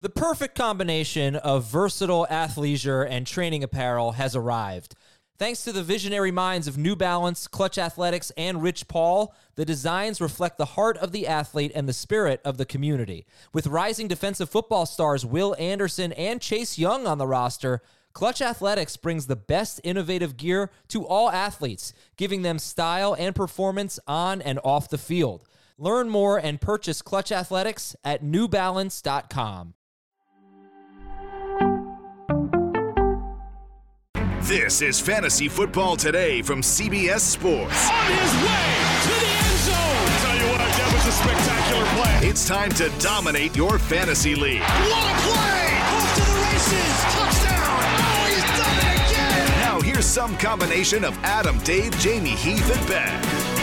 The perfect combination of versatile athleisure and training apparel has arrived. Thanks to the visionary minds of New Balance, Clutch Athletics, and Rich Paul, the designs reflect the heart of the athlete and the spirit of the community. With rising defensive football stars Will Anderson and Chase Young on the roster, Clutch Athletics brings the best innovative gear to all athletes, giving them style and performance on and off the field. Learn more and purchase Clutch Athletics at newbalance.com. This is Fantasy Football Today from CBS Sports. On his way to the end zone. I'll tell you what, that was a spectacular play. It's time to dominate your fantasy league. What a play! Off to the races. Touchdown. Oh, he's done it again. Now here's some combination of Adam, Dave, Jamie, Heath, and Ben.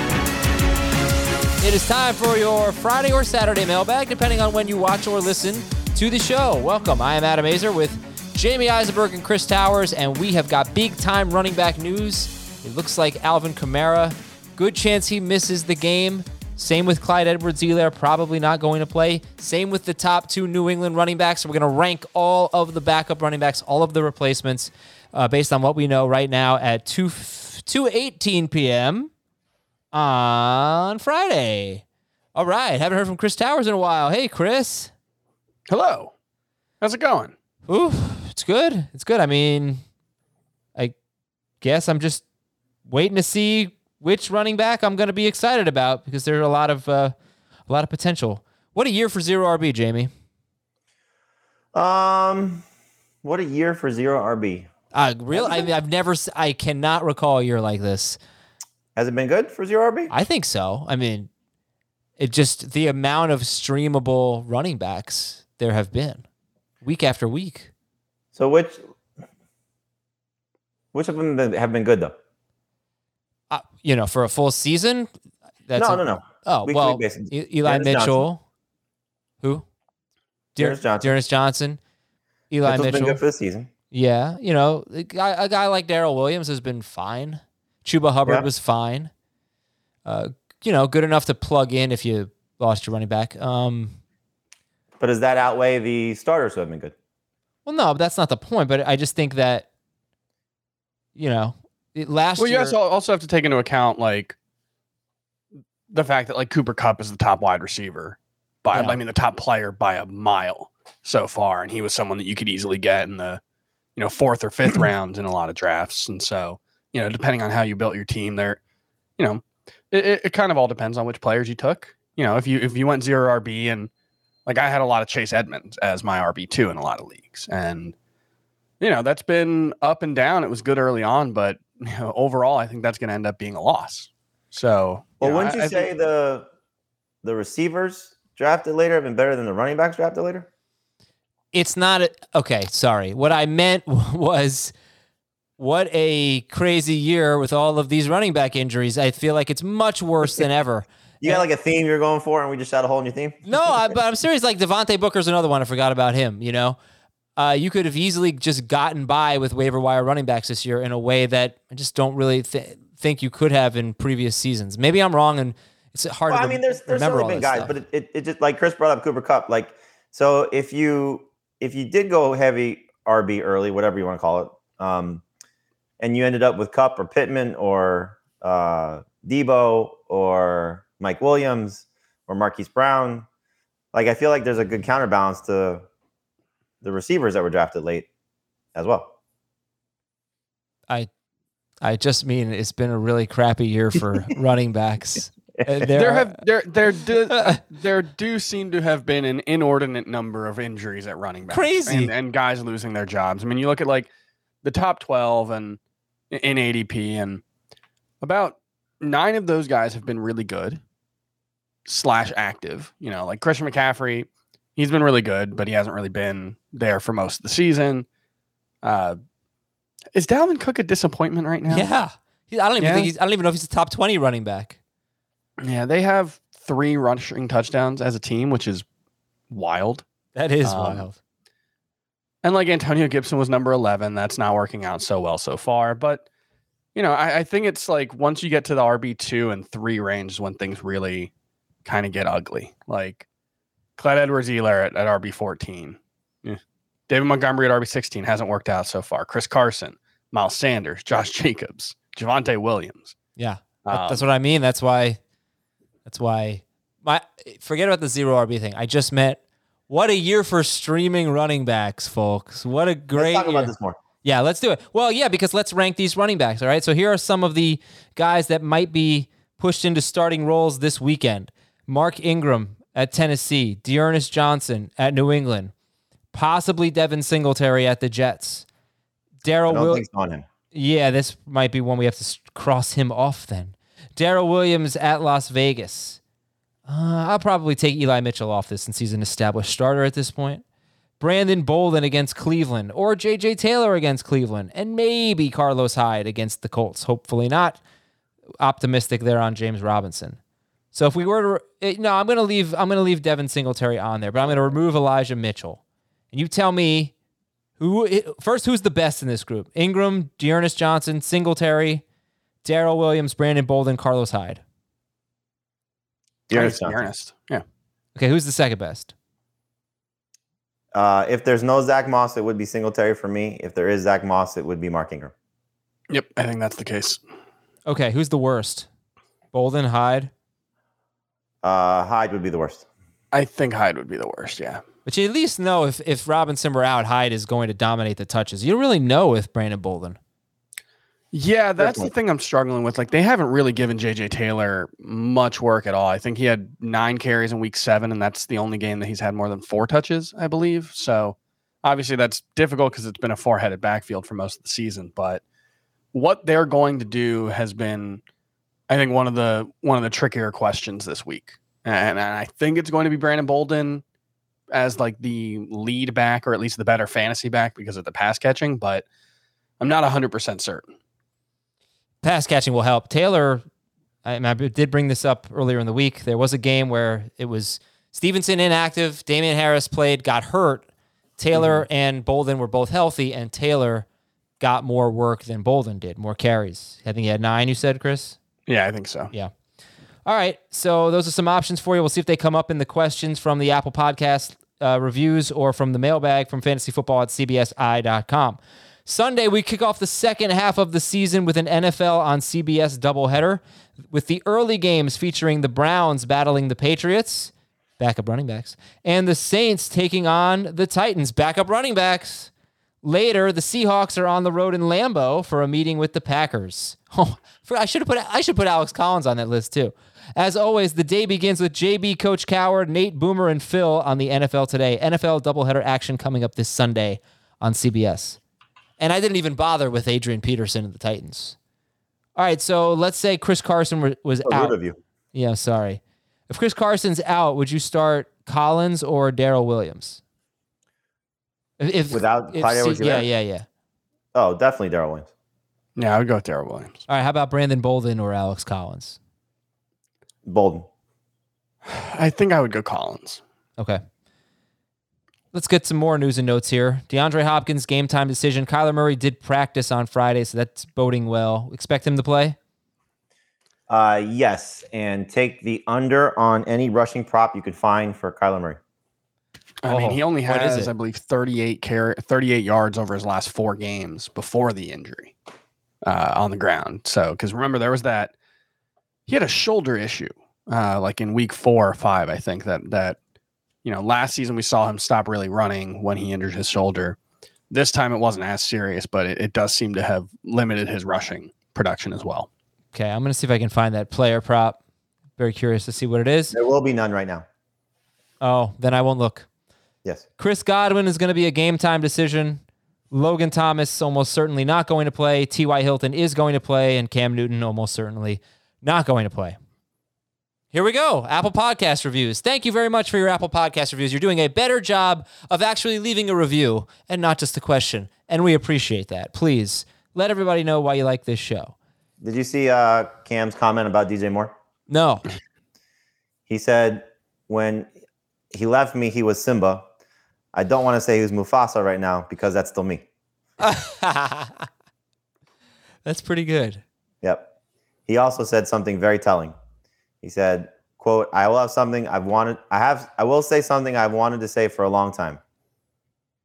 It is time for your Friday or Saturday mailbag, depending on when you watch or listen to the show. Welcome. I am Adam Azer with Jamie Eisenberg and Chris Towers, and we have got big-time running back news. It looks like Alvin Kamara, good chance he misses the game. Same with Clyde Edwards-Helaire, probably not going to play. Same with the top two New England running backs. We're going to rank all of the backup running backs, all of the replacements, based on what we know right now at 2:18 p.m. on Friday. All right, haven't heard from Chris Towers in a while. Hey, Chris. Hello. How's it going? Ooh, it's good. It's good. I mean, I guess I'm just waiting to see which running back I'm going to be excited about because there's a lot of potential. What a year for zero RB, Jamie. What a year for zero RB. I cannot recall a year like this. Has it been good for zero RB? I think so. I mean, it just the amount of streamable running backs there have been week after week. So which of them have been good though? For a full season? No. Oh, Week well, basis. Eli Dearness Mitchell. Johnson. Who? Dearness Johnson. Eli Mitchell's Mitchell. been good for the season. Yeah, a guy like Darrell Williams has been fine. Chuba Hubbard was fine. Good enough to plug in if you lost your running back. But does that outweigh the starters who have been good? Well, no, that's not the point. But I just think that, last year. Well, you also have to take into account like the fact that like Cooper Kupp is the top wide receiver the top player by a mile so far, and he was someone that you could easily get in the fourth or fifth rounds in a lot of drafts, and so depending on how you built your team, there, it kind of all depends on which players you took. If you went zero RB and like I had a lot of Chase Edmonds as my RB2 in a lot of leagues, and that's been up and down. It was good early on, but overall, I think that's going to end up being a loss. So, wouldn't you say the receivers drafted later have been better than the running backs drafted later? It's not okay. Sorry, what I meant was what a crazy year with all of these running back injuries. I feel like it's much worse than ever. You got like a theme you're going for, and we just shot a hole in your theme? No, but I'm serious. Like Devontae Booker's another one. I forgot about him. You could have easily just gotten by with waiver wire running backs this year in a way that I just don't really think you could have in previous seasons. Maybe I'm wrong, and it's hard to there's certainly been guys, but it just like Chris brought up Cooper Kupp. Like, so if you did go heavy RB early, whatever you want to call it, and you ended up with Kupp or Pittman or Debo or Mike Williams or Marquise Brown, like I feel like there's a good counterbalance to the receivers that were drafted late as well. I just mean it's been a really crappy year for running backs. There do seem to have been an inordinate number of injuries at running back. Crazy. And guys losing their jobs. I mean, you look at like the top 12 and in ADP, and about 9 of those guys have been really good / active. Like Christian McCaffrey, he's been really good, but he hasn't really been there for most of the season. Is Dalvin Cook a disappointment right now? Yeah. I don't even know if he's a top 20 running back. Yeah, they have 3 rushing touchdowns as a team, which is wild. That is wild. And like Antonio Gibson was number 11. That's not working out so well so far. But, I think it's like once you get to the RB2 and 3 range is when things really kind of get ugly. Like Clyde Edwards-Helaire at RB14. Yeah. David Montgomery at RB16 hasn't worked out so far. Chris Carson, Miles Sanders, Josh Jacobs, Javonte Williams. Yeah, that's what I mean. That's why forget about the 0 RB thing. I just meant what a year for streaming running backs, folks. What a great Let's talk year. about this more. Yeah, let's do it. Well, yeah, because let's rank these running backs, all right? So here are some of the guys that might be pushed into starting roles this weekend. Mark Ingram at Tennessee, Dearness Johnson at New England, possibly Devin Singletary at the Jets. I don't think so on him. Yeah, this might be one we have to cross him off then. Darrell Williams at Las Vegas. I'll probably take Eli Mitchell off this since he's an established starter at this point. Brandon Bolden against Cleveland, or J.J. Taylor against Cleveland, and maybe Carlos Hyde against the Colts. Hopefully not. Optimistic there on James Robinson. So if we were to, I'm going to leave Devin Singletary on there, but I'm going to remove Elijah Mitchell. And you tell me who's the best in this group? Ingram, Dearness Johnson, Singletary, Darrell Williams, Brandon Bolden, Carlos Hyde. Dearness. Yeah. Okay, who's the second best? If there's no Zach Moss, it would be Singletary for me. If there is Zach Moss, it would be Mark Ingram. Yep, I think that's the case. Okay, who's the worst? Bolden, Hyde? Hyde would be the worst. I think Hyde would be the worst, yeah. But you at least know if Robinson were out, Hyde is going to dominate the touches. You don't really know with Brandon Bolden. Yeah, that's the thing I'm struggling with. Like, they haven't really given J.J. Taylor much work at all. I think he had 9 carries in week 7, and that's the only game that he's had more than 4 touches, I believe. So, obviously, that's difficult because it's been a 4-headed backfield for most of the season. But what they're going to do has been, I think, one of the trickier questions this week. And I think it's going to be Brandon Bolden as, like, the lead back, or at least the better fantasy back because of the pass catching. But I'm not 100% certain. Pass catching will help. Taylor, I did bring this up earlier in the week. There was a game where it was Stevenson inactive, Damian Harris played, got hurt. Taylor and Bolden were both healthy, and Taylor got more work than Bolden did, more carries. I think he had 9, you said, Chris? Yeah, I think so. Yeah. All right, so those are some options for you. We'll see if they come up in the questions from the Apple Podcast reviews or from the mailbag from fantasyfootball@cbsi.com. Sunday, we kick off the second half of the season with an NFL on CBS doubleheader, with the early games featuring the Browns battling the Patriots, backup running backs, and the Saints taking on the Titans, backup running backs. Later, the Seahawks are on the road in Lambeau for a meeting with the Packers. Oh, I should put Alex Collins on that list too. As always, the day begins with JB, Coach Coward, Nate, Boomer, and Phil on the NFL Today. NFL doubleheader action coming up this Sunday on CBS. And I didn't even bother with Adrian Peterson and the Titans. All right, so let's say Chris Carson was out. Rude of you. Yeah, sorry. If Chris Carson's out, would you start Collins or Darrell Williams? Without Clyde Edwards-Helaire? Yeah. Oh, definitely Darrell Williams. Yeah, I would go with Darrell Williams. All right, how about Brandon Bolden or Alex Collins? Bolden. I think I would go Collins. Okay. Let's get some more news and notes here. DeAndre Hopkins, game time decision. Kyler Murray did practice on Friday, so that's boding well. Expect him to play? Yes, and take the under on any rushing prop you could find for Kyler Murray. I mean, he only has, I believe, 38 yards over his last 4 games before the injury on the ground. So, because remember, there was he had a shoulder issue, like in week 4 or 5, I think that last season we saw him stop really running when he injured his shoulder. This time it wasn't as serious, but it does seem to have limited his rushing production as well. Okay, I'm going to see if I can find that player prop. Very curious to see what it is. There will be none right now. Oh, then I won't look. Yes. Chris Godwin is going to be a game time decision. Logan Thomas almost certainly not going to play. T.Y. Hilton is going to play, and Cam Newton almost certainly not going to play. Here we go. Apple Podcast reviews. Thank you very much for your Apple Podcast reviews. You're doing a better job of actually leaving a review and not just a question, and we appreciate that. Please let everybody know why you like this show. Did you see Cam's comment about DJ Moore? No. He said when he left me, he was Simba. I don't want to say he was Mufasa right now because that's still me. That's pretty good. Yep. He also said something very telling. He said, quote, I will say something I've wanted to say for a long time.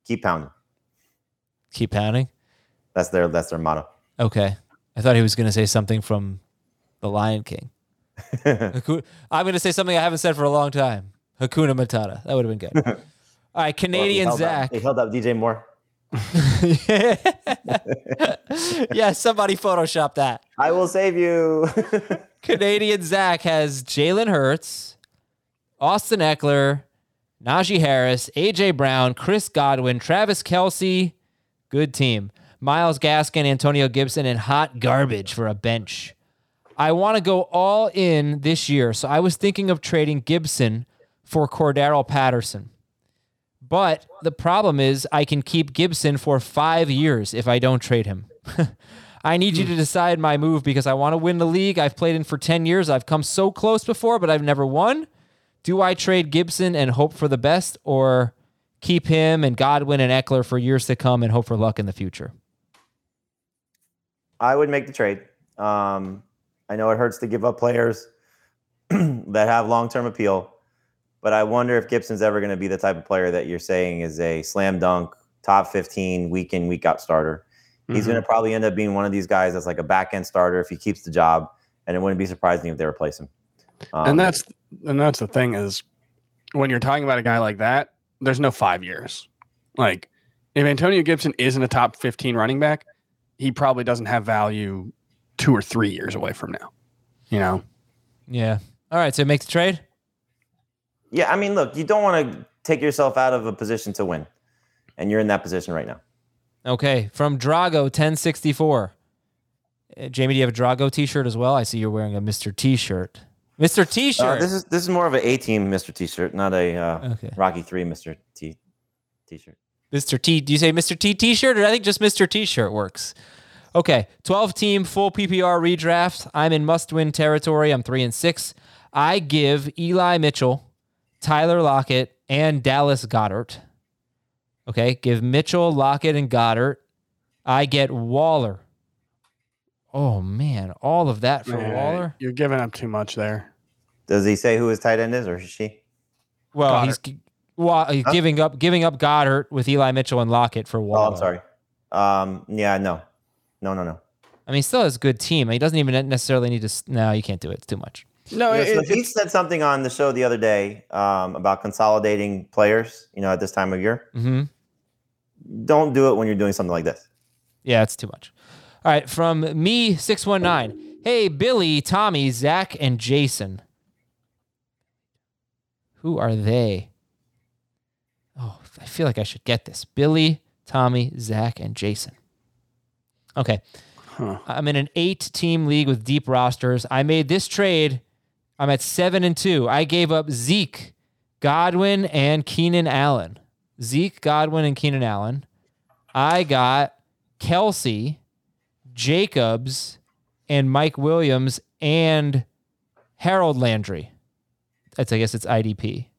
Keep pounding. Keep pounding. That's their motto. Okay. I thought he was going to say something from The Lion King. I'm going to say something I haven't said for a long time. Hakuna Matata. That would have been good. All right, Canadian Zach. He held up DJ Moore. Yeah, somebody photoshopped that. I will save you. Canadian Zach has Jalen Hurts, Austin Eckler, Najee Harris, A.J. Brown, Chris Godwin, Travis Kelce. Good team. Myles Gaskin, Antonio Gibson, and hot garbage for a bench. I want to go all in this year, so I was thinking of trading Gibson for Cordarrelle Patterson. But the problem is I can keep Gibson for 5 years if I don't trade him. I need you to decide my move because I want to win the league. I've played in for 10 years. I've come so close before, but I've never won. Do I trade Gibson and hope for the best, or keep him and Godwin and Eckler for years to come and hope for luck in the future? I would make the trade. I know it hurts to give up players that have long-term appeal, but I wonder if Gibson's ever going to be the type of player that you're saying is a slam dunk, top 15, week in, week out starter. He's going to probably end up being one of these guys that's like a back-end starter if he keeps the job, and it wouldn't be surprising if they replace him. And that's the thing is, when you're talking about a guy like that, there's no 5 years. Like, if Antonio Gibson isn't a top 15 running back, he probably doesn't have value 2 or 3 years away from now. You know? Yeah. All right, so make the trade? Yeah, I mean, look, you don't want to take yourself out of a position to win, and you're in that position right now. Okay, from Drago 1064. Jamie, do you have a Drago t-shirt as well? I see you're wearing a Mr. T-shirt. Mr. T-shirt. This is more of an A-Team Mr. T-shirt, not a Rocky 3 Mr. T-shirt. Mr. T. Do you say Mr. T T-shirt, or I think just Mr. T-shirt works? Okay, 12-team full PPR redraft. I'm in must-win territory. I'm 3-6. I give Eli Mitchell, Tyler Lockett, and Dallas Goedert. Okay, give Mitchell, Lockett, and Goddard. I get Waller. Oh, man, all of that for Waller? You're giving up too much there. Does he say who his tight end is, or is she? Well, he's giving up Goddard with Eli Mitchell and Lockett for Waller. Oh, I'm sorry. Yeah, no. I mean, he still has a good team. He doesn't even necessarily need to. No, you can't do it. It's too much. No, so he said something on the show the other day about consolidating players, at this time of year. Mm-hmm. Don't do it when you're doing something like this. Yeah, it's too much. All right, from me, 619. Hey, Billy, Tommy, Zach, and Jason. Who are they? Oh, I feel like I should get this. Billy, Tommy, Zach, and Jason. Okay. I'm in an 8-team league with deep rosters. I made this trade. I'm at 7-2. I gave up Zeke, Godwin, and Keenan Allen. Zeke, Godwin, and Keenan Allen. I got Kelce, Jacobs, and Mike Williams, and Harold Landry. I guess it's IDP.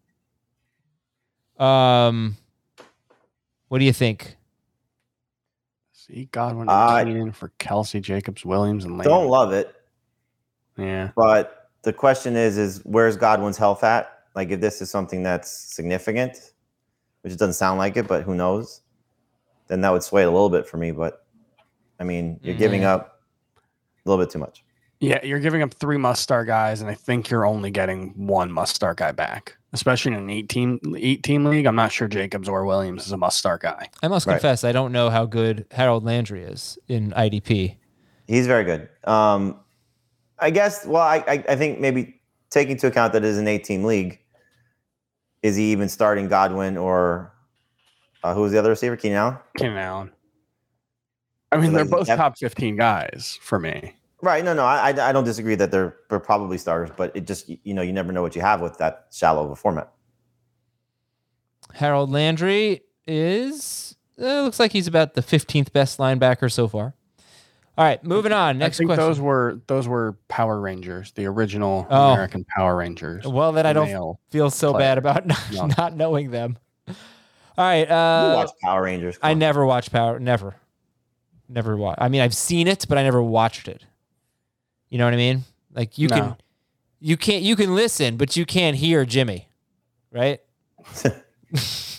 What do you think? See Godwin and Keenan for Kelce, Jacobs, Williams, and Landry. Don't love it. Yeah. But the question is where's Godwin's health at? Like, if this is something that's significant, which it doesn't sound like it, but who knows, then that would sway it a little bit for me. But, I mean, you're giving up a little bit too much. Yeah, you're giving up 3 must-start guys, and I think you're only getting 1 must-start guy back. Especially in an 8-team league, I'm not sure Jacobs or Williams is a must-start guy. I must confess, I don't know how good Harold Landry is in IDP. He's very good. I guess, I think maybe taking into account that it is an 8-team league, is he even starting Godwin or who was the other receiver? Keenan Allen? Keenan Allen. I mean, they're both top 15 guys for me. Right. No, I don't disagree that they're probably starters, but it just, you never know what you have with that shallow of a format. Harold Landry looks like he's about the 15th best linebacker so far. All right, moving on. Next question. Those were Power Rangers, the original American Power Rangers. Well, then I don't feel so bad about not knowing them. All right. You watch Power Rangers. I never watched Never watched. I mean, I've seen it, but I never watched it. You know what I mean? Like you can listen, but you can't hear Jimmy, right?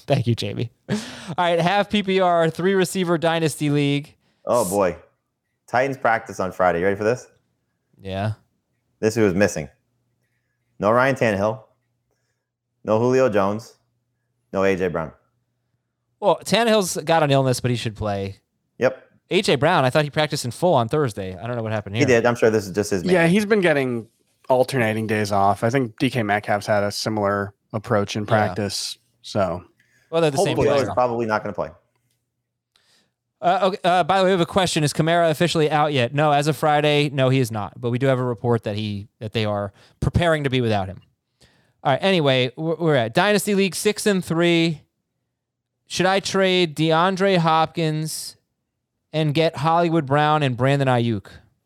Thank you, Jamie. All right, half PPR, 3-receiver dynasty league. Oh boy, Titans practice on Friday. You ready for this? Yeah. This is who was missing. No Ryan Tannehill. No Julio Jones. No AJ Brown. Well, Tannehill's got an illness, but he should play. Yep. AJ Brown, I thought he practiced in full on Thursday. I don't know what happened here. He did. I'm sure this is just his. Yeah, he's been getting alternating days off. I think DK Metcalf's had a similar approach in practice. So, well, they're the same Julio player. is probably not going to play. Okay. By the way, we have a question. Is Kamara officially out yet? No, as of Friday, no, he is not. But we do have a report that they are preparing to be without him. All right. Anyway, we're at Dynasty League 6-3. Should I trade DeAndre Hopkins and get Hollywood Brown and Brandon Ayuk?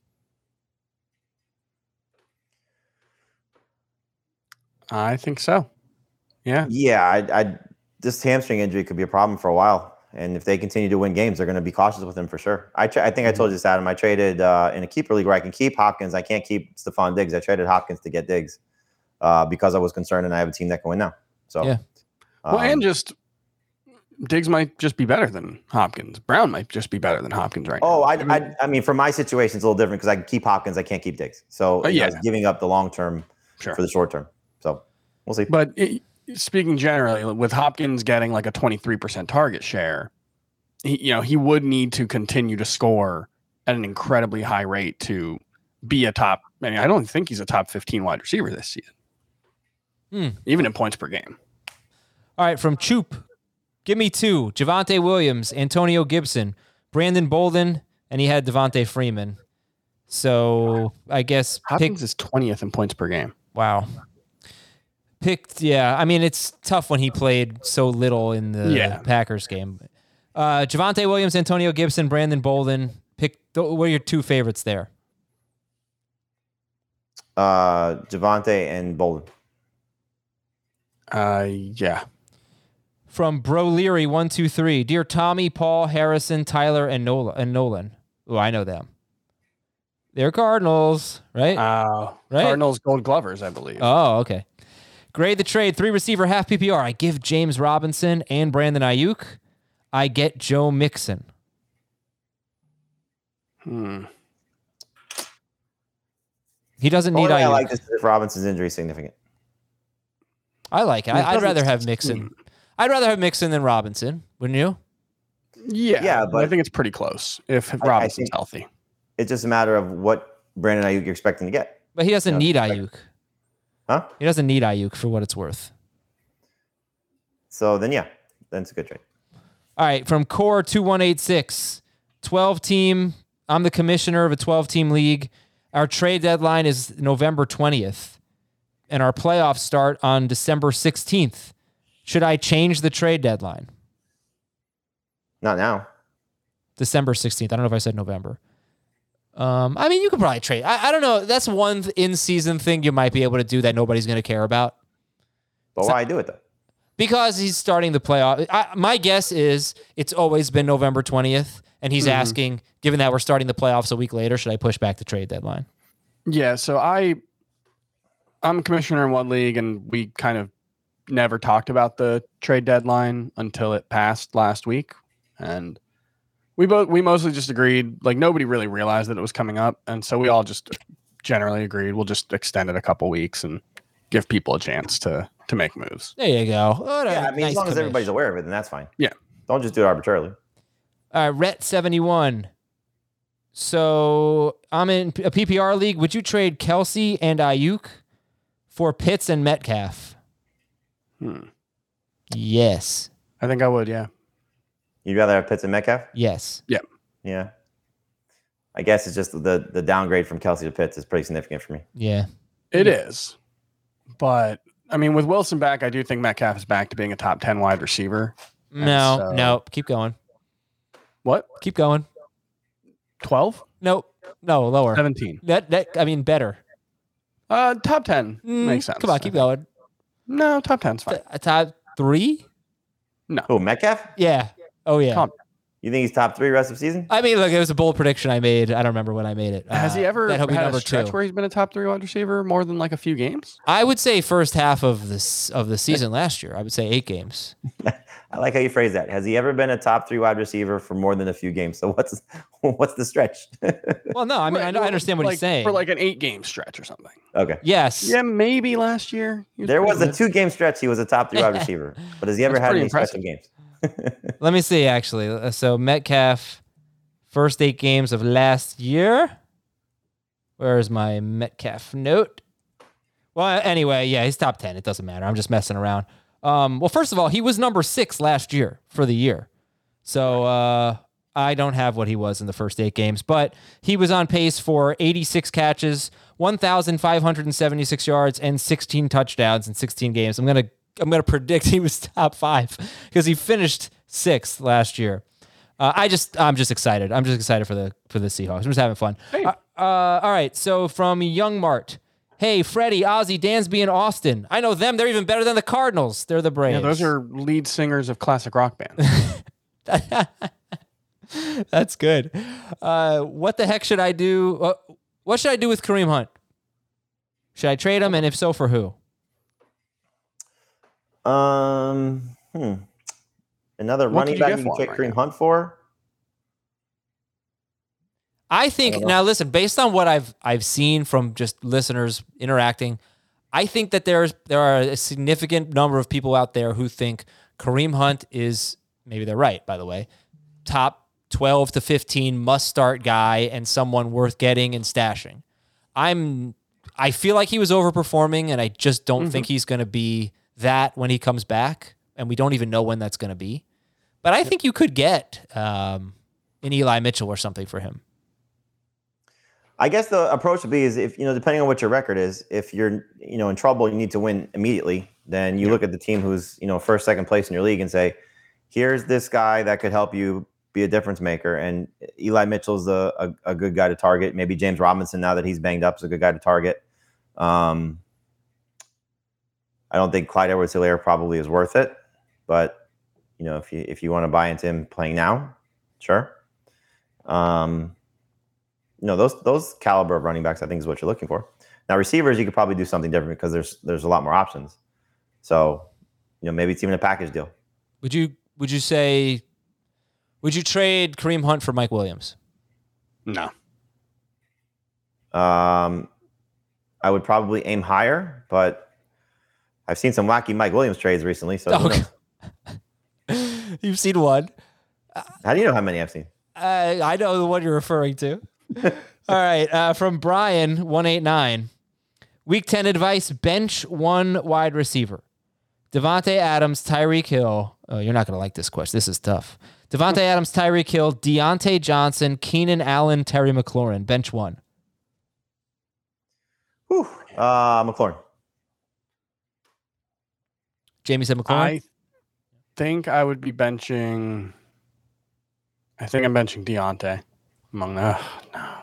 I think so. Yeah. Yeah. I this hamstring injury could be a problem for a while. And if they continue to win games, they're going to be cautious with him for sure. I think I told you this, Adam. I traded in a keeper league where I can keep Hopkins. I can't keep Stephon Diggs. I traded Hopkins to get Diggs because I was concerned, and I have a team that can win now. So, yeah. Well, and just Diggs might just be better than Hopkins. Brown might just be better than Hopkins right now. I mean, for my situation, it's a little different because I can keep Hopkins. I can't keep Diggs. So, I was giving up the long term for the short term. So, we'll see. But speaking generally, with Hopkins getting like a 23% target share, he would need to continue to score at an incredibly high rate to be a top. I mean, I don't think he's a top 15 wide receiver this season, even in points per game. All right, from Choop, give me 2. Javonte Williams, Antonio Gibson, Brandon Bolden, and he had Devontae Freeman. So I guess Hopkins is 20th in points per game. Wow. I mean, it's tough when he played so little in the Packers game. Javonte Williams, Antonio Gibson, Brandon Bolden. What are your 2 favorites there? Javonte and Bolden. Yeah. From Bro Leary 123. Dear Tommy, Paul, Harrison, Tyler, and Nolan. Oh, I know them. They're Cardinals, right? Right? Cardinals Gold Glovers, I believe. Oh, okay. Grade the trade. 3-receiver, half PPR. I give James Robinson and Brandon Ayuk. I get Joe Mixon. He doesn't need Ayuk. I like this if Robinson's injury is significant. I like it. I'd rather have Mixon. I'd rather have Mixon than Robinson, wouldn't you? Yeah, but I think it's pretty close if Robinson's healthy. It's just a matter of what Brandon Ayuk you're expecting to get. But he doesn't need Ayuk. Huh? He doesn't need Ayuk for what it's worth. So then it's a good trade. All right, from Core 2186, 12-team. I'm the commissioner of a 12-team league. Our trade deadline is November 20th, and our playoffs start on December 16th. Should I change the trade deadline? Not now. December 16th. I don't know if I said November. I mean, you could probably trade. I don't know. That's one in-season thing you might be able to do that nobody's going to care about. But why do it, though? Because he's starting the playoff. My guess is it's always been November 20th, and he's asking, given that we're starting the playoffs a week later, should I push back the trade deadline? Yeah, so I'm commissioner in one league, and we kind of never talked about the trade deadline until it passed last week. And we mostly just agreed, like nobody really realized that it was coming up. And so we all just generally agreed we'll just extend it a couple weeks and give people a chance to make moves. There you go. Yeah, I mean, as long as everybody's aware of it, then that's fine. Yeah. Don't just do it arbitrarily. Rhett71. So I'm in a PPR league. Would you trade Kelsey and Ayuk for Pitts and Metcalf? Yes. I think I would, yeah. You'd rather have Pitts and Metcalf? Yes. Yeah. Yeah. I guess it's just the downgrade from Kelsey to Pitts is pretty significant for me. Yeah. It is. But, I mean, with Wilson back, I do think Metcalf is back to being a top 10 wide receiver. No. Keep going. What? Keep going. 12? No, lower. 17. I mean, better. Top 10 makes sense. Come on, keep going. No, top 10's fine. Top 3? No. Oh, Metcalf? Yeah. Oh, yeah. You think he's top 3 rest of the season? I mean, look, it was a bold prediction I made. I don't remember when I made it. Has he ever had a stretch 2 where he's been a top 3 wide receiver more than like a few games? I would say first half of the season last year. I would say 8 games. I like how you phrase that. Has he ever been a top 3 wide receiver for more than a few games? So what's the stretch? Well, no, I mean, I understand what he's saying. For like an 8-game stretch or something. Okay. Yes. Yeah, maybe last year. There was a 2-game stretch. He was a top 3 wide receiver. But has he ever had any stretch of games? Let me see, actually. So Metcalf, first 8 games of last year. Where's my Metcalf note? Well, anyway, yeah, he's top 10. It doesn't matter. I'm just messing around. Well, first of all, he was number 6 last year for the year. So I don't have what he was in the first 8 games, but he was on pace for 86 catches, 1,576 yards, and 16 touchdowns in 16 games. I'm gonna predict he was top 5 because he finished 6th last year. I'm just excited. I'm just excited for the Seahawks. I'm just having fun. Hey. All right. So from Young Mart. Hey, Freddie, Ozzy, Dansby, and Austin. I know them. They're even better than the Cardinals. They're the Braves. Yeah, those are lead singers of classic rock bands. That's good. What the heck should I do? What should I do with Kareem Hunt? Should I trade him, and if so, for who? Another running back you can trade Kareem Hunt for? I think now listen, based on what I've seen from just listeners interacting, I think that there are a significant number of people out there who think Kareem Hunt is, maybe they're right, by the way, top 12 to 15 must start guy and someone worth getting and stashing. I feel like he was overperforming, and I just don't think he's going to be that when he comes back, and we don't even know when that's going to be. But I think you could get an Eli Mitchell or something for him. I guess the approach would be is if, depending on what your record is, if you're, in trouble, you need to win immediately, then you look at the team who's, first, second place in your league and say, here's this guy that could help you be a difference maker. And Eli Mitchell's a good guy to target. Maybe James Robinson, now that he's banged up, is a good guy to target. I don't think Clyde Edwards-Helaire probably is worth it, but if you want to buy into him playing now, sure. Those caliber of running backs, I think, is what you're looking for. Now, receivers, you could probably do something different because there's a lot more options. So, maybe it's even a package deal. Would you trade Kareem Hunt for Mike Williams? No. I would probably aim higher, but I've seen some wacky Mike Williams trades recently. So who knows? You've seen one. How do you know how many I've seen? I know the one you're referring to. All right. From Brian 189. Week 10 advice: bench one wide receiver. Devontae Adams, Tyreek Hill. Oh, you're not going to like this question. This is tough. Devontae Adams, Tyreek Hill, Deontay Johnson, Keenan Allen, Terry McLaurin. Bench one. McLaurin. Jamie said McLaurin. I think I would be benching. I think I'm benching Deontay among the. No.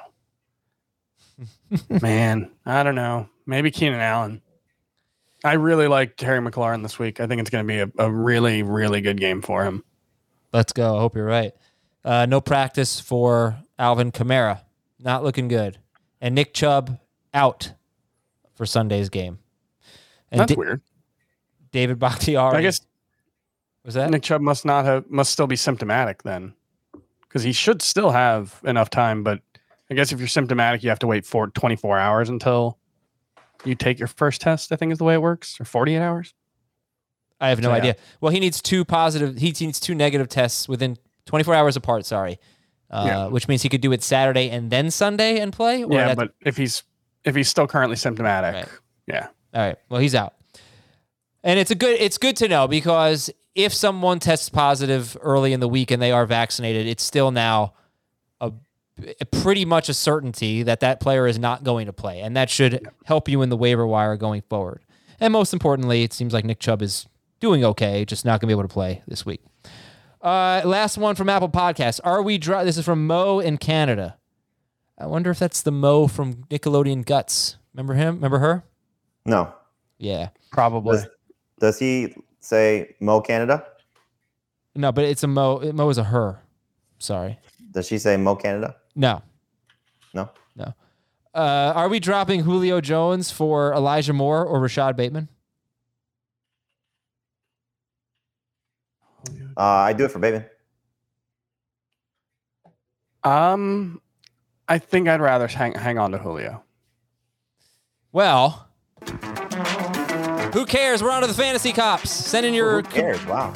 Man, I don't know. Maybe Keenan Allen. I really like Terry McLaurin this week. I think it's going to be a really, really good game for him. Let's go. I hope you're right. No practice for Alvin Kamara. Not looking good. And Nick Chubb out for Sunday's game. And That's weird. David Bakhtiari. I guess was that Nick Chubb must still be symptomatic then, because he should still have enough time. But I guess if you're symptomatic, you have to wait for 24 hours until you take your first test. I think is the way it works, or 48 hours. I have no idea. Well, he needs two negative tests within 24 hours apart. Sorry, which means he could do it Saturday and then Sunday and play. Or yeah, but if he's still currently symptomatic, right. Yeah. All right. Well, he's out, and it's good to know, because if someone tests positive early in the week and they are vaccinated, it's still now a pretty much a certainty that player is not going to play, and that should help you in the waiver wire going forward. And most importantly, it seems like Nick Chubb is doing okay, just not going to be able to play this week. Last one from Apple Podcasts. This is from Mo in Canada. I wonder if that's the Mo from Nickelodeon Guts. Remember him? Remember her? No. Yeah. Probably. Does he say Mo Canada? No, but it's a Mo. Mo is a her. Sorry. Does she say Mo Canada? No. No? No. Are we dropping Julio Jones for Elijah Moore or Rashad Bateman? Julio I do it for Bateman. I think I'd rather hang on to Julio. Well, who cares? We're on to the fantasy cops. Send in your. Who cares? Wow.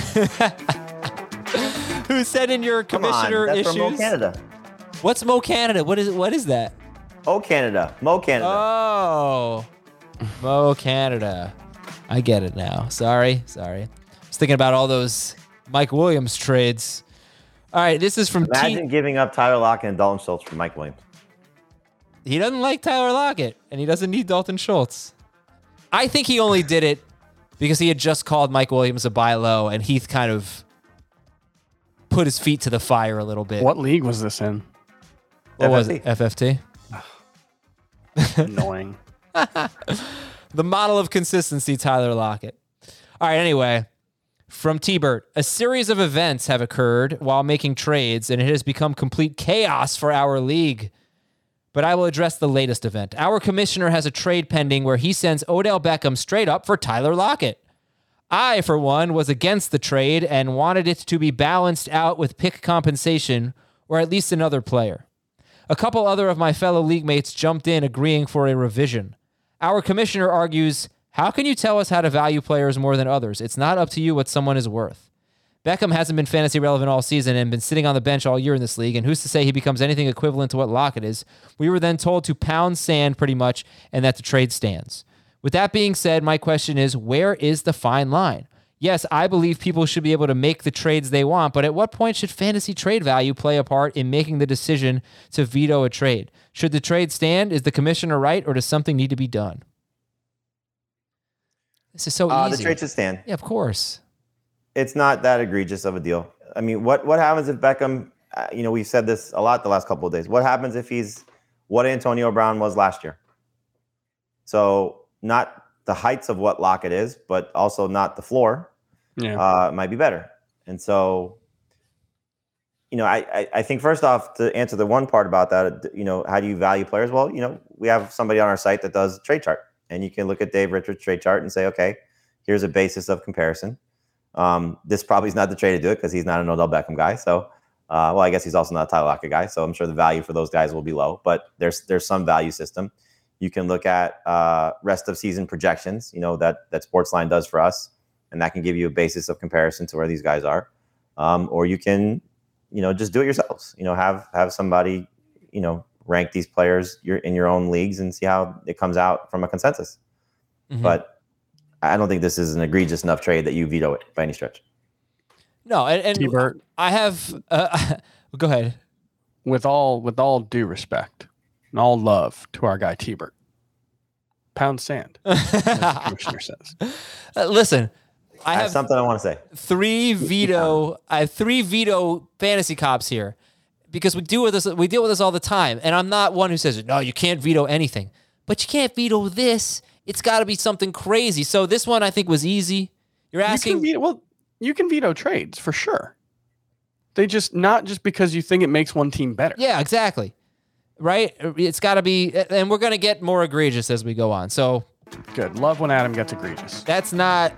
Who sent in your commissioner That's issues? from Mo Canada. What's Mo Canada? What is that? Oh, Canada. Mo Canada. Oh, Mo Canada. I get it now. Sorry. I was thinking about all those Mike Williams trades. All right, this is from Imagine giving up Tyler Lockett and Dalton Schultz for Mike Williams. He doesn't like Tyler Lockett, and he doesn't need Dalton Schultz. I think he only did it because he had just called Mike Williams a buy low, and Heath kind of put his feet to the fire a little bit. What league was this in? What was it? FFT? Annoying. The model of consistency, Tyler Lockett. All right, anyway, from T-Bert, a series of events have occurred while making trades, and it has become complete chaos for our league. But I will address the latest event. Our commissioner has a trade pending where he sends Odell Beckham straight up for Tyler Lockett. I, for one, was against the trade and wanted it to be balanced out with pick compensation or at least another player. A couple other of my fellow league mates jumped in agreeing for a revision. Our commissioner argues, how can you tell us how to value players more than others? It's not up to you what someone is worth. Beckham hasn't been fantasy relevant all season and been sitting on the bench all year in this league, and who's to say he becomes anything equivalent to what Lockett is? We were then told to pound sand pretty much and that the trade stands. With that being said, my question is, where is the fine line? Yes, I believe people should be able to make the trades they want, but at what point should fantasy trade value play a part in making the decision to veto a trade? Should the trade stand? Is the commissioner right, or does something need to be done? This is so easy. The trade should stand. Yeah, of course. It's not that egregious of a deal. I mean, what happens if Beckham, we've said this a lot the last couple of days. What happens if he's what Antonio Brown was last year? So not the heights of what Lockett is, but also not the floor. Yeah. Might be better. And so, I think first off, to answer the one part about that, how do you value players? Well, we have somebody on our site that does trade chart, and you can look at Dave Richards' trade chart and say, okay, here's a basis of comparison. This probably is not the trade to do it because he's not an Odell Beckham guy. So, I guess he's also not a Tyler Lockett guy. So I'm sure the value for those guys will be low, but there's some value system. You can look at rest of season projections, that Sportsline does for us, and that can give you a basis of comparison to where these guys are. Or you can, just do it yourselves. Have somebody, rank these players in your own leagues and see how it comes out from a consensus. Mm-hmm. But I don't think this is an egregious enough trade that you veto it by any stretch. No, and T-Bert, I have. Go ahead. With all due respect and all love to our guy T-Bert, pound sand, as the commissioner says. Listen, I have something I want to say. I have three veto fantasy cops here because we deal with this all the time, and I'm not one who says no, you can't veto anything, but you can't veto this. It's got to be something crazy. So this one I think was easy. You're asking. You can veto trades for sure. They just not just because you think it makes one team better. Yeah, exactly. Right? It's got to be, and we're going to get more egregious as we go on. So good. Love when Adam gets egregious. That's not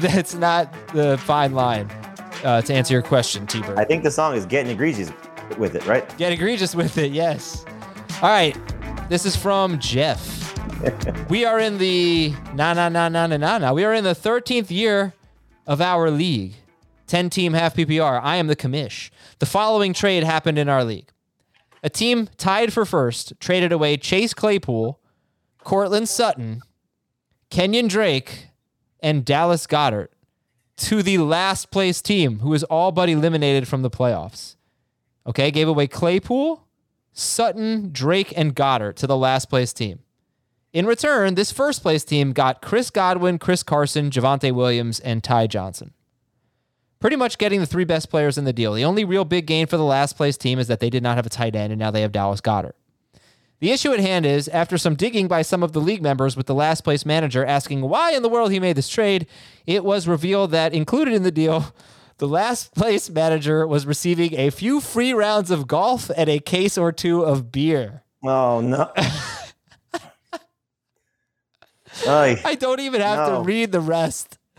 the fine line to answer your question, T-Bird. I think the song is Getting Egregious with it, right? Get egregious with it, yes. All right. This is from Jeff. We are in the We are in the 13th year of our league. 10-team half PPR. I am the commish. The following trade happened in our league. A team tied for first traded away Chase Claypool, Cortland Sutton, Kenyon Drake, and Dallas Goedert to the last place team, who is all but eliminated from the playoffs. Okay, gave away Claypool, Sutton, Drake, and Goddard to the last place team. In return, this first place team got Chris Godwin, Chris Carson, Javonte Williams, and Ty Johnson. Pretty much getting the three best players in the deal. The only real big gain for the last place team is that they did not have a tight end, and now they have Dallas Goedert. The issue at hand is, after some digging by some of the league members with the last place manager asking why in the world he made this trade, it was revealed that included in the deal, the last place manager was receiving a few free rounds of golf and a case or two of beer. Oh, no. I don't even have to read the rest.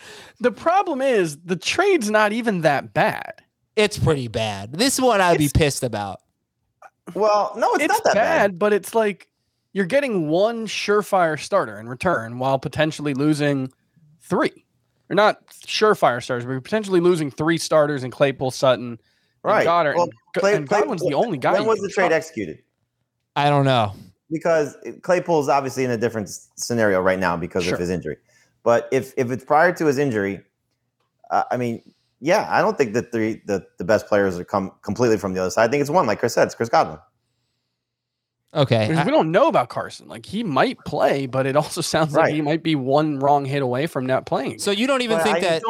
The problem is the trade's not even that bad. It's pretty bad. This one I'd be pissed about. Well, no, it's not that bad. But it's like you're getting one surefire starter in return while potentially losing 3. You're not surefire starters, but you're potentially losing 3 starters in Claypool, Sutton, Right. Goddard. Well, And Godwin's the only guy. When was the trade executed? I don't know. Because Claypool's obviously in a different scenario right now because of his injury. But if it's prior to his injury, I mean, yeah, I don't think that the best players are come completely from the other side. I think it's one, like Chris said, it's Chris Godwin. Okay. Because we don't know about Carson. Like, he might play, but it also sounds like he might be one wrong hit away from not playing. So you don't even think that?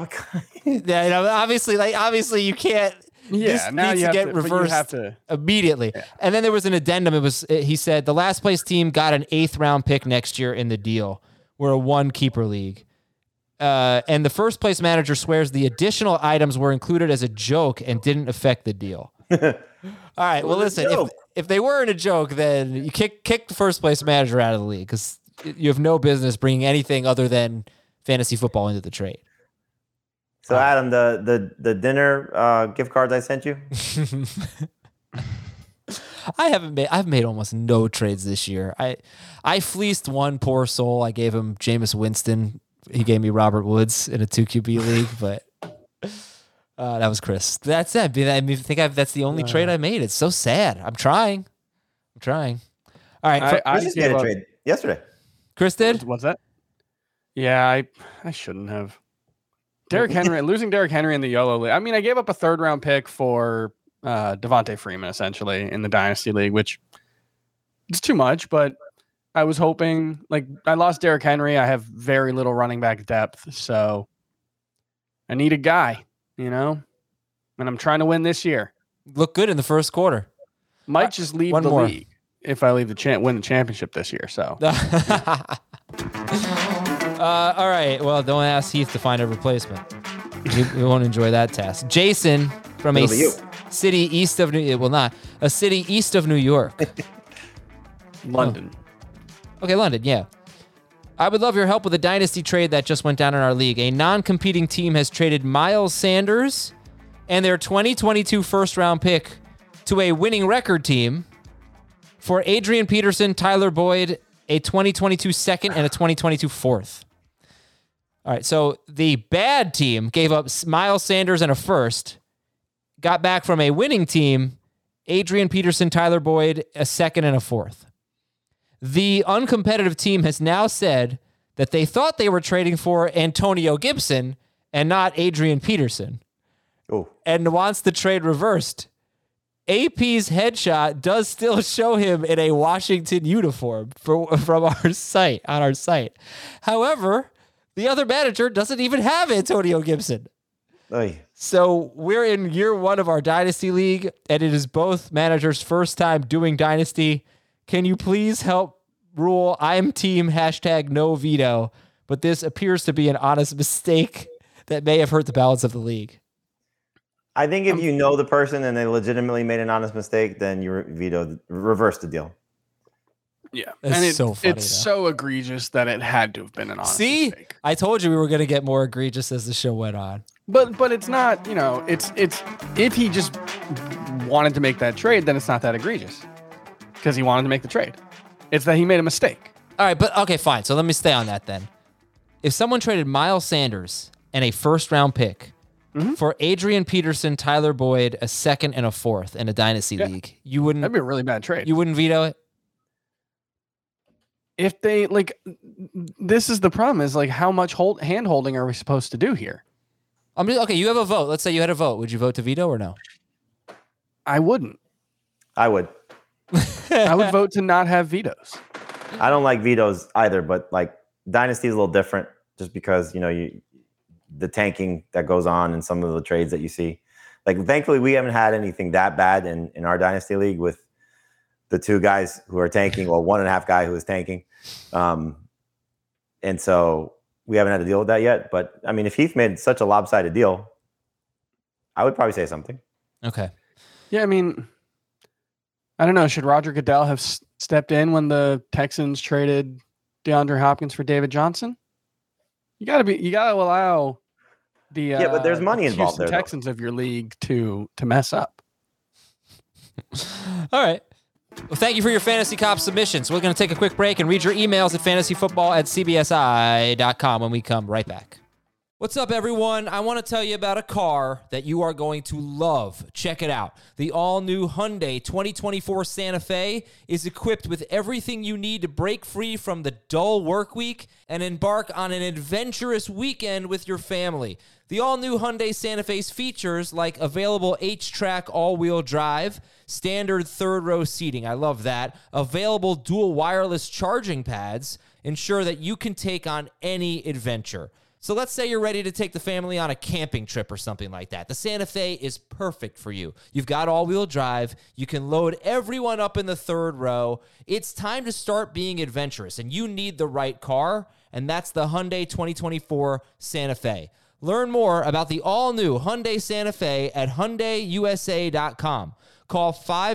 Obviously, you can't. Yeah, this now needs you to have get to, reversed you have to immediately. Yeah. And then there was an addendum. He said the last place team got an 8th round pick next year in the deal. We're a 1 keeper league. And the first place manager swears the additional items were included as a joke and didn't affect the deal. All right. Well, listen, if they weren't a joke, then you kick the first place manager out of the league because you have no business bringing anything other than fantasy football into the trade. So Adam, the dinner gift cards I sent you. I've made almost no trades this year. I fleeced one poor soul. I gave him Jameis Winston. He gave me Robert Woods in a 2 QB league, but that was Chris. That's it. That's the only trade I made. It's so sad. I'm trying. All right. I just made a trade yesterday. Chris did? What's that? Yeah, I shouldn't have. Derrick Henry, losing Derrick Henry in the YOLO league. I mean, I gave up a 3rd round pick for Devontae Freeman essentially in the Dynasty League, which is too much, but I was hoping, like, I lost Derrick Henry. I have very little running back depth, so I need a guy, and I'm trying to win this year. Look good in the first quarter. Might just leave the league if I leave win the championship this year. So. All right. Well, don't ask Heath to find a replacement. We won't enjoy that task. Jason from a city east of a city east of New York. London. Okay, London, yeah. I would love your help with a dynasty trade that just went down in our league. A non-competing team has traded Miles Sanders and their 2022 first-round pick to a winning record team for Adrian Peterson, Tyler Boyd, a 2022 second, and a 2022 fourth. All right, so the bad team gave up Miles Sanders and a first, got back from a winning team, Adrian Peterson, Tyler Boyd, a second, and a fourth. The uncompetitive team has now said that they thought they were trading for Antonio Gibson and not Adrian Peterson. Oh. And wants the trade reversed. AP's headshot does still show him in a Washington uniform from our site, on our site. However, the other manager doesn't even have Antonio Gibson. Oy. So we're in year 1 of our Dynasty League, and it is both managers' first time doing Dynasty. Can you please help rule I'm team #no veto, but this appears to be an honest mistake that may have hurt the balance of the league. I think if you know the person and they legitimately made an honest mistake, then you reverse the deal. Yeah. That's and so funny, it's so egregious that it had to have been an honest mistake. I told you we were going to get more egregious as the show went on. But it's not, it's if he just wanted to make that trade, then it's not that egregious because he wanted to make the trade. It's that he made a mistake. All right, but okay, fine. So let me stay on that then. If someone traded Miles Sanders and a first-round pick for Adrian Peterson, Tyler Boyd, a second and a fourth in a Dynasty League, you wouldn't... That'd be a really bad trade. You wouldn't veto it? If they, this is the problem, is, how much hand-holding are we supposed to do here? Okay, you have a vote. Let's say you had a vote. Would you vote to veto or no? I wouldn't. I would. I would vote to not have vetoes. I don't like vetoes either, but Dynasty is a little different just because, the tanking that goes on in some of the trades that you see. Thankfully, we haven't had anything that bad in our Dynasty League with the 2 guys who are tanking, or 1.5 guy who is tanking. And so we haven't had to deal with that yet. But, I mean, if Heath made such a lopsided deal, I would probably say something. Okay. Yeah, I mean, I don't know. Should Roger Goodell have stepped in when the Texans traded DeAndre Hopkins for David Johnson? You gotta allow But there's money the involved Houston there, though. Texans of your league to mess up. All right. Well, thank you for your Fantasy Cop submissions. We're going to take a quick break and read your emails at fantasyfootball@cbsi.com when we come right back. What's up, everyone? I want to tell you about a car that you are going to love. Check it out. The all-new Hyundai 2024 Santa Fe is equipped with everything you need to break free from the dull work week and embark on an adventurous weekend with your family. The all-new Hyundai Santa Fe's features like available H-Track all-wheel drive, standard third-row seating, I love that, available dual wireless charging pads ensure that you can take on any adventure. So let's say you're ready to take the family on a camping trip or something like that. The Santa Fe is perfect for you. You've got all-wheel drive. You can load everyone up in the third row. It's time to start being adventurous, and you need the right car, and that's the Hyundai 2024 Santa Fe. Learn more about the all-new Hyundai Santa Fe at HyundaiUSA.com. Call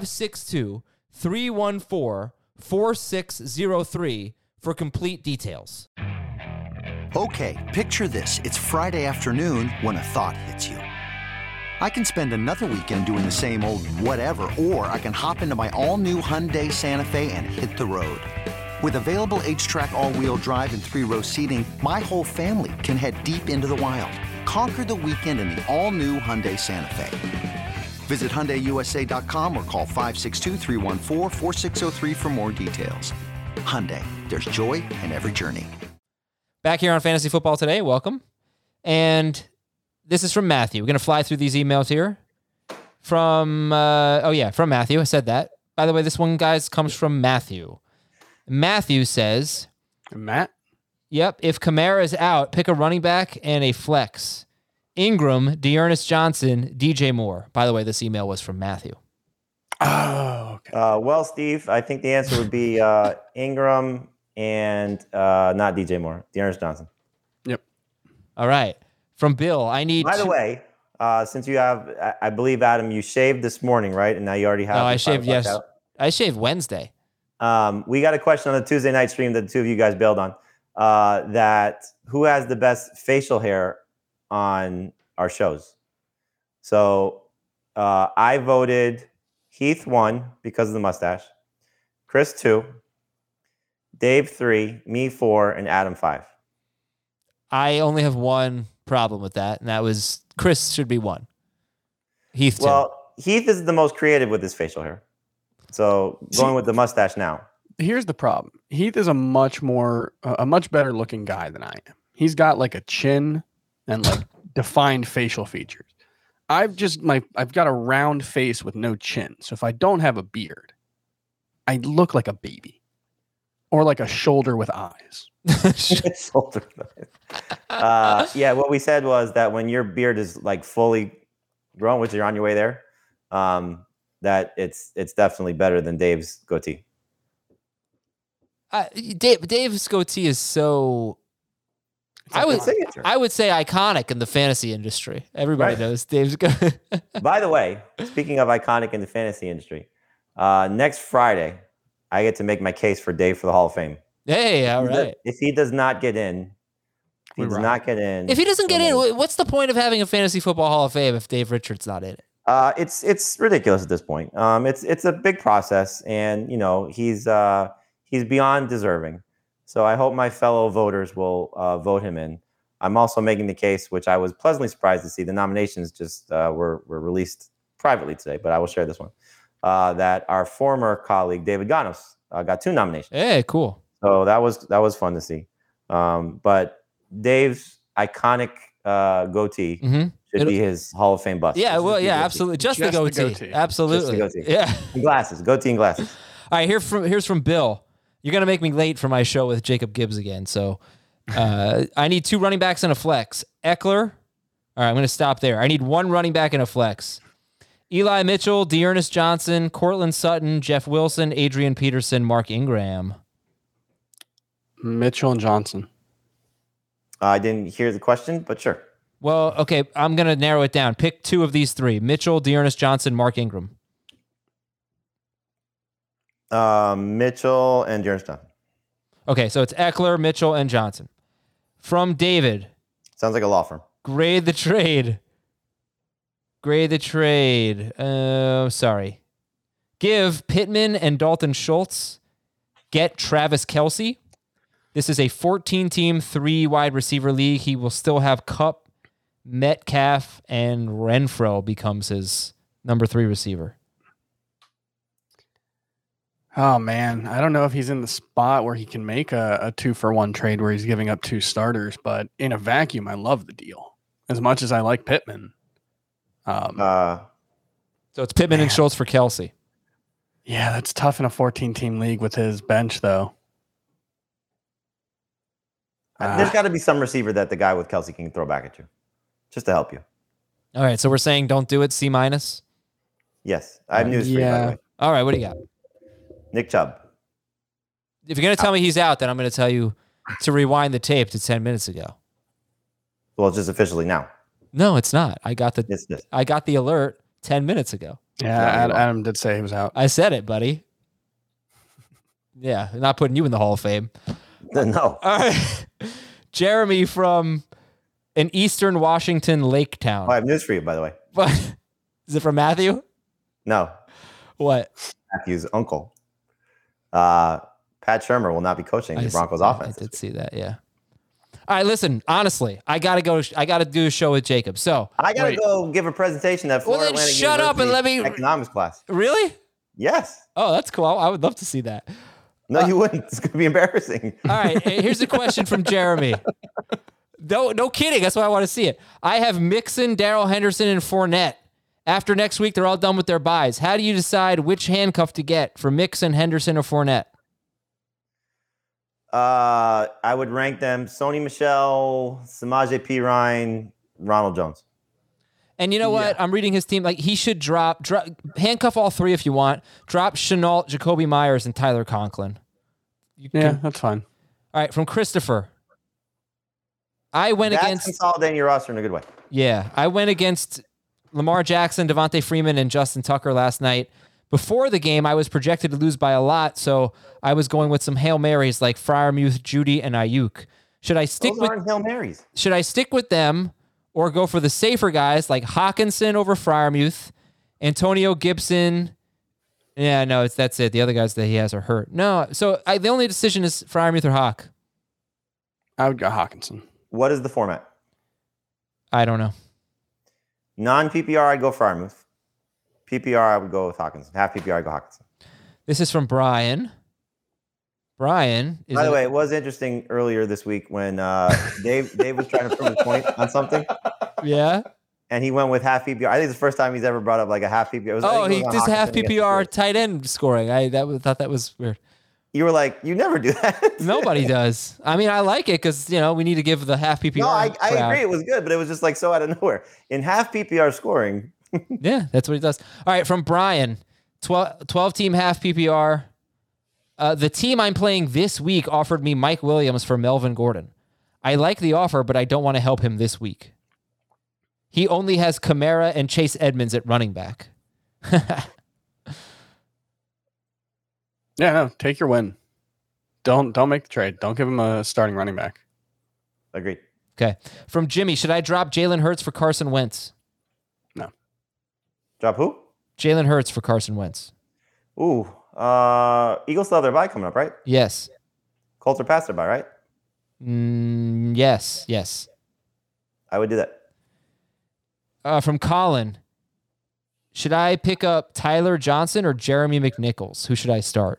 562-314-4603 for complete details. Okay, picture this. It's Friday afternoon when a thought hits you. I can spend another weekend doing the same old whatever, or I can hop into my all-new Hyundai Santa Fe and hit the road. With available H-Track all-wheel drive and three-row seating, my whole family can head deep into the wild. Conquer the weekend in the all-new Hyundai Santa Fe. Visit HyundaiUSA.com or call 562-314-4603 for more details. Hyundai, there's joy in every journey. Back here on Fantasy Football Today, welcome. And this is from Matthew. We're going to fly through these emails here. From Matthew. I said that. By the way, this one, guys, comes from Matthew. Matthew says... Matt? Yep, if Kamara is out, pick a running back and a flex. Ingram, Dearness Johnson, DJ Moore. By the way, this email was from Matthew. Oh, okay. Well, Steve, I think the answer would be Ingram and not DJ Moore, Dearness Johnson. Yep. All right. From Bill, I need... By the way, since you have, I believe, Adam, you shaved this morning, right? And now you already have... No, I shaved, yes. I shaved Wednesday. We got a question on the Tuesday night stream that the two of you guys bailed on. That who has the best facial hair on our shows? So I voted Heath 1 because of the mustache, Chris 2, Dave 3, me 4, and Adam 5. I only have one problem with that, and that was Chris should be 1. Heath 2. Well, Heath is the most creative with his facial hair. So going with the mustache now. Here's the problem. Heath is a much better looking guy than I am. He's got like a chin and like defined facial features. I've got a round face with no chin. So if I don't have a beard, I look like a baby or like a shoulder with eyes. Yeah, what we said was that when your beard is like fully grown, which you're on your way there, that it's definitely better than Dave's goatee. Dave's goatee is so... I would say iconic in the fantasy industry. Everybody knows Dave's goatee. By the way, speaking of iconic in the fantasy industry, next Friday, I get to make my case for Dave for the Hall of Fame. Hey, all right. If he does not get in, if he doesn't get in, what's the point of having a Fantasy Football Hall of Fame if Dave Richards not in it? It's ridiculous at this point. It's a big process, and he's beyond deserving. So I hope my fellow voters will vote him in. I'm also making the case, which I was pleasantly surprised to see. The nominations just were released privately today, but I will share this one. That our former colleague David Ganos got 2 nominations. Hey, cool. So that was fun to see. But Dave's iconic goatee should be his Hall of Fame bust. Yeah, absolutely. Just the goatee. Absolutely. Just the goatee. Yeah. And glasses, goatee and glasses. All right, here's from Bill. You're going to make me late for my show with Jacob Gibbs again. So I need 2 running backs and a flex. Eckler. All right, I'm going to stop there. I need 1 running back and a flex. Eli Mitchell, Dearness Johnson, Cortland Sutton, Jeff Wilson, Adrian Peterson, Mark Ingram. Mitchell and Johnson. I didn't hear the question, but sure. Well, okay, I'm going to narrow it down. Pick 2 of these 3. Mitchell, Dearness Johnson, Mark Ingram. Mitchell and Dearness Johnson. Okay, so it's Eckler, Mitchell, and Johnson. From David. Sounds like a law firm. Grade the trade. Sorry. Give Pittman and Dalton Schultz. Get Travis Kelce. This is a 14-team, 3-wide receiver league. He will still have Kupp, Metcalf, and Renfro becomes his number 3 receiver. Oh, man. I don't know if he's in the spot where he can make a 2-for-1 trade where he's giving up 2 starters, but in a vacuum, I love the deal as much as I like Pittman. So it's Pittman and Schultz for Kelce. Yeah, that's tough in a 14-team league with his bench, though. There's got to be some receiver that the guy with Kelce can throw back at you, just to help you. All right, so we're saying don't do it, C-. Yes, I have news for you, by the way. All right, what do you got? Nick Chubb. If you're going to tell me he's out, then I'm going to tell you to rewind the tape to 10 minutes ago. Well, it's just officially now. No, it's not. I got the Yes. I got the alert 10 minutes ago. Yeah, Adam did say he was out. I said it, buddy. Yeah, not putting you in the Hall of Fame. No. All right. Jeremy from an Eastern Washington lake town. Oh, I have news for you, by the way. What? Is it from Matthew? No. What? Matthew's uncle. Pat Shurmur will not be coaching the Broncos offense. I did see that, yeah. All right, listen, honestly, I got to do a show with Jacob. So I got to go give a presentation at Florida then Atlantic shut up and let me economics class. Really? Yes. Oh, that's cool. I would love to see that. No, you wouldn't. It's going to be embarrassing. All right, here's a question from Jeremy. No kidding. That's why I want to see it. I have Mixon, Darrell Henderson, and Fournette. After next week, they're all done with their buys. How do you decide which handcuff to get for Mixon, Henderson, or Fournette? I would rank them Sony Michel, Samaje Perine, Ronald Jones. And you know what? I'm reading his team. Like, he should drop handcuff all 3 if you want. Drop Chenault, Jacoby Myers, and Tyler Conklin. That's fine. All right, from Christopher. That's consolidating your roster in a good way. Yeah, I went against Lamar Jackson, Devontae Freeman, and Justin Tucker last night. Before the game, I was projected to lose by a lot, so I was going with some Hail Marys like Freiermuth, Judy, and Ayuk. Should I stick Those aren't Hail Marys. Should I stick with them or go for the safer guys like Hawkinson over Freiermuth, Antonio Gibson? Yeah, no, that's it. The other guys that he has are hurt. No, so the only decision is Freiermuth or Hawk. I would go Hawkinson. What is the format? I don't know. Non-PPR, I'd go Freiermuth. PPR, I would go with Hawkinson. Half PPR, I'd go Hawkinson. This is from Brian. Brian. By the way, it was interesting earlier this week when Dave was trying to prove his point on something. Yeah. And he went with half PPR. I think it's the first time he's ever brought up like a half PPR. He does half PPR tight end scoring. I thought that was weird. You were like, you never do that. Nobody does. I mean, I like it because, we need to give the half PPR. No, I agree. It was good, but it was just like so out of nowhere. In half PPR scoring. Yeah, that's what he does. All right, from Brian, 12-team half PPR. The team I'm playing this week offered me Mike Williams for Melvin Gordon. I like the offer, but I don't want to help him this week. He only has Kamara and Chase Edmonds at running back. Yeah, no, take your win. Don't make the trade. Don't give him a starting running back. Agreed. Okay. From Jimmy, should I drop Jalen Hurts for Carson Wentz? No. Drop who? Jalen Hurts for Carson Wentz. Ooh. Eagles still have their bye coming up, right? Yes. Colts are past their bye, right? Yes. I would do that. From Colin, should I pick up Tyler Johnson or Jeremy McNichols? Who should I start?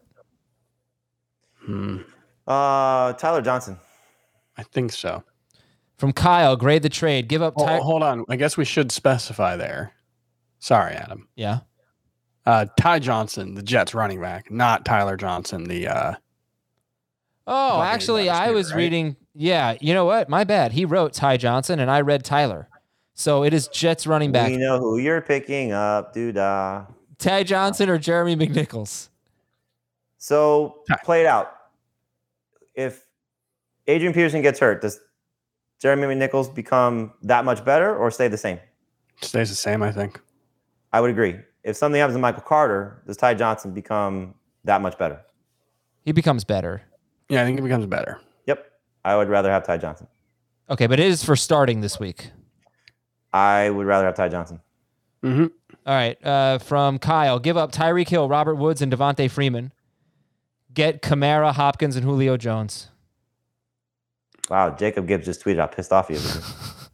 Tyler Johnson. I think so. From Kyle, grade the trade. Give up. Hold on. I guess we should specify there. Sorry, Adam. Yeah. Ty Johnson, the Jets running back, not Tyler Johnson, the. Actually, I was reading. Yeah, you know what? My bad. He wrote Ty Johnson, and I read Tyler. So it is Jets running back. We know who you're picking up, doo-dah. Ty Johnson or Jeremy McNichols? So play it out. If Adrian Peterson gets hurt, does Jeremy McNichols become that much better or stay the same? Stays the same, I think. I would agree. If something happens to Michael Carter, does Ty Johnson become that much better? He becomes better. Yeah, I think he becomes better. Yep. I would rather have Ty Johnson. Okay, but it is for starting this week. I would rather have Ty Johnson. All right. From Kyle, give up Tyreek Hill, Robert Woods, and Devontae Freeman. Get Kamara, Hopkins, and Julio Jones. Wow, Jacob Gibbs just tweeted how pissed off he is.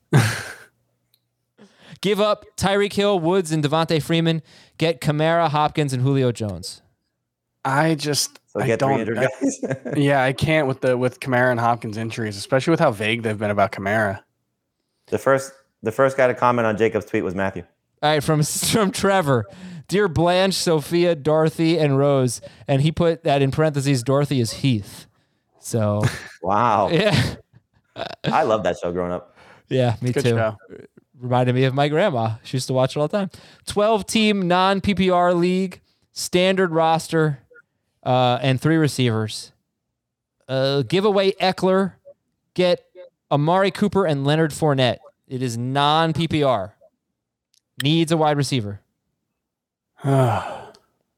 Give up Tyreek Hill, Woods, and Devontae Freeman. Get Kamara, Hopkins, and Julio Jones. I don't. Guys. Yeah, I can't with Kamara and Hopkins injuries, especially with how vague they've been about Kamara. The first guy to comment on Jacob's tweet was Matthew. All right, from Trevor. Dear Blanche, Sophia, Dorothy, and Rose. And he put that in parentheses, Dorothy is Heath. So. Wow. Yeah. I love that show growing up. Yeah, me Good too. Show. Reminded me of my grandma. She used to watch it all the time. 12-team non-PPR league, standard roster, and 3 receivers. Give away Eckler. Get Amari Cooper and Leonard Fournette. It is non-PPR. Needs a wide receiver. I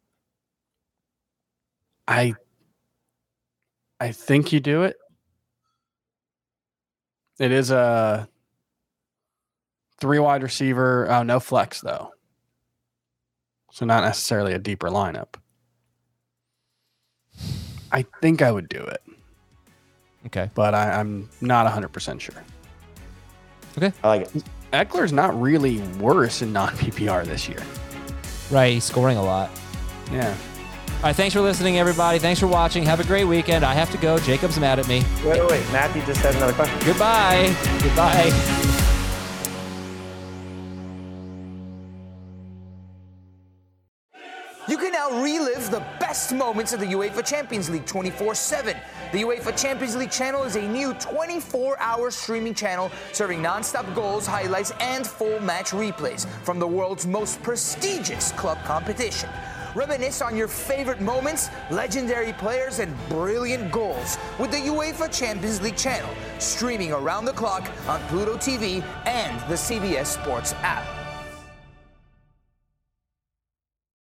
think you do it. It is a 3 wide receiver. Oh, no flex though. So not necessarily a deeper lineup. I think I would do it. Okay. But I'm not 100% sure. Okay. I like it. Eckler's not really worse in non-PPR this year. Right, he's scoring a lot. Yeah. All right, thanks for listening, everybody. Thanks for watching. Have a great weekend. I have to go. Jacob's mad at me. Wait. Matthew just had another question. Goodbye. You can now relive the best moments of the UEFA Champions League 24/7. The UEFA Champions League channel is a new 24-hour streaming channel serving non-stop goals, highlights, and full match replays from the world's most prestigious club competition. Reminisce on your favorite moments, legendary players, and brilliant goals with the UEFA Champions League channel, streaming around the clock on Pluto TV and the CBS Sports app.